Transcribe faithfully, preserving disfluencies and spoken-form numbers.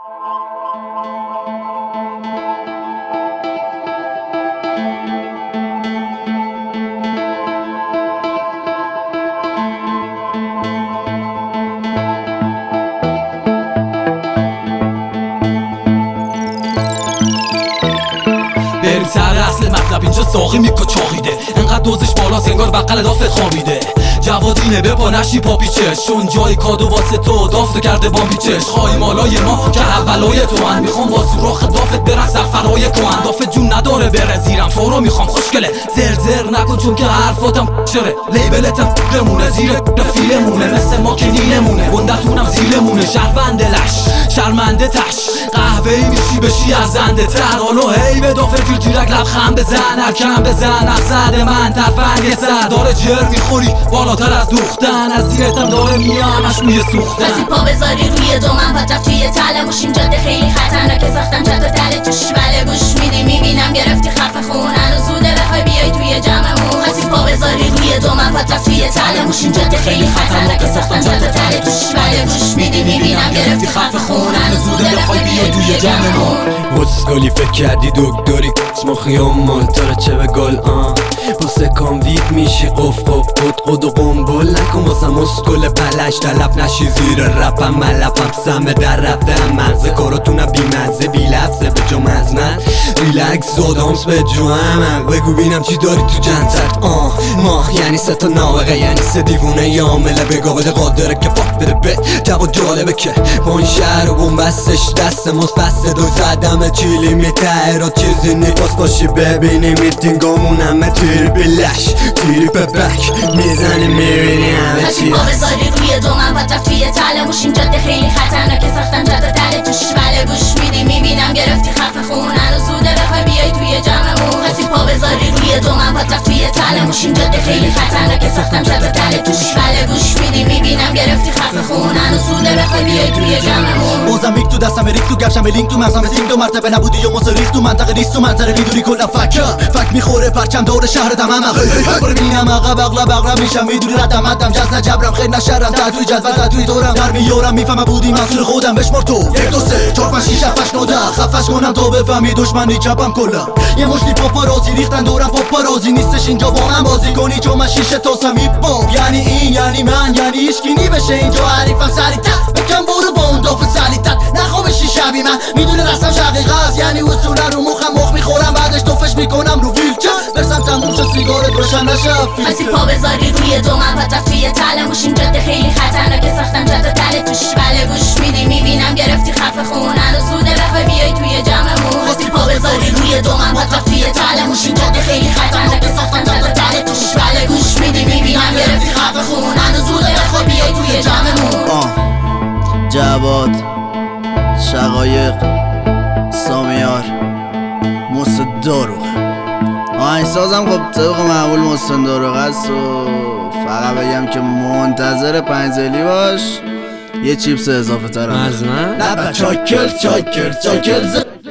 بریم سر اصل مطلب. اینجا ساقی میکو چاقیده، انقدر دوزش بالاست انگار بغل دافت خوابیده. جوادینه به پا نشی پا پیچش، چون جای کادو واسه تو دافتو کرده با پیچش. خواهی مالای ما که اولای تو هن، میخوام با سوراخ دافت برن سفرهای کهن. دافت جون نداره بره زیرم، تو رو میخوام خوشگله. زر زر نکن چون که حرفاتم شره، لیبلتم بمونه زیر فیلمونه. مثل ما که نیلمونه، گندتونم زیرمونه. شهرونده لش شرمنده تش، قهوه‌ای میشی بشی ارزنده تر. حالا هی به دافت جور تیرک لبخند بزن، هرکم بزن مقصد من ترفنگ سر. داره جر میخوری بالاتر از دوختن، از زیرتم داره میامش میه سوختن. کسی پا بذاری روی دومن پات رفت توی تلموش. این جاده خیلی خطرناکه، ساختم جاده تله توش. بله گوش میدی میبینم گرفتی خرف خونن و زوده بخوای بیای توی جمعمون. کسی پا بذاری روی دومن پات رفت توی تلموش. این جاده خیلی خطرناکه، ساختم جاده تله توش. بله گوش میدی میبینم گرفتی خرف خونن و زوده بخوای بیای توی جمعمون. بسکالی فکر کردی دکتری اسم خیام تاره چه به گل آن بسه کانویت میشی قف قف قد قد و قنبل نکن واسه مسکل بلش تلف نشی زیر رپم ملفم سمه در رفتم مغز کاراتونم بی مزه بی لفظه به جا مزمن ریلکس زادامس به جو همه بگو بینم چی داری تو جنتت آه ماه یعنی سه تا ناوقه یعنی سه دیوونه یامله بگا بده قادره که پاک بده به جواب جالبه که با این شهر و بومبستش دست مست بسته دو زدم چیلی میته را چیزی نی باز باشی ببینی میتینگامون همه تیری بلش تیری ببک میزنی میبینی همه کسی چی پا بذاری روی دومن پات رفت توی تلموش. این جاده خیلی خطرناکه، ساختم جاده تله توش. بله گوش میدی میبینم گرفتی خرف خونن و زوده بخوای بیای توی جمعمون. کسی پا بذاری روی دومن پات رفت توی تلموش. این جاده خیلی خطرناکه، ساختم جاده تله توش. بله گوش میدی میبینم گرفتی خرف خونن و زوده بخوای بیای توی جمعمون. موزم میک تو دستم ریک تو گفشم لینک تو مغزم سینگ دو مرتبه نبودی و موزه ریخت تو منطقه نیست تو منظره میدونی کلا فکر فک میخوره پرچم دور شهر دمم برو بینم عقب اغلب اغلب میشم میدونی ردم ردم جز نجبرم خیلی نشرم تدوی جدول تدوی دورم در میارم میفهمم بودی مسئول خودم بشمار تو یک دو سه چهار پنج شیش هفت نه ده خفش کنم تو بفهمی دشمنی چپم کلا یه مشتی پاپارازی ریختن دورم پاپارازی نیستش اینجا با من بازی کنی چون من شیشه تاسم هیپ هاپ یعنی این یعنی من یعنی هیچکی بشه اینجا حریفم سریعتر بکن برو با اون داف سلیتت نخوابشی شبی من میدونه رستم شقیقه است یعنی اصولا رو مخم مخ میخورم بعدش توفش میکنم رو ویلچر برسم تموم شد سیگارت روشن نشه کسی پا بذاری روی دومن پات رفت توی تلموش. این جاده خیلی خطرناکه، ساختم جاده تله توش. بله گوش میدی میبینم گرفتی خرف خونن و زوده بخوای بیای توی جمعمون. کسی پا بذاری روی دومن پات رفت توی تلموش. این جاده خیلی خطرناکه، ساختم جاده تله توش. بله گوش میدی میبینم گرفتی خرف خونن و زوده بخوای بیای توی جمعمون. آه جواد شقایق سامیار محسن داروغ آهنگسازم خب طبق معمول محسن داروغ است و فقط بگم که منتظر پنجزلی باش یه چیپس اضافه تر مرزمن لبه چاکل چاکل چاکل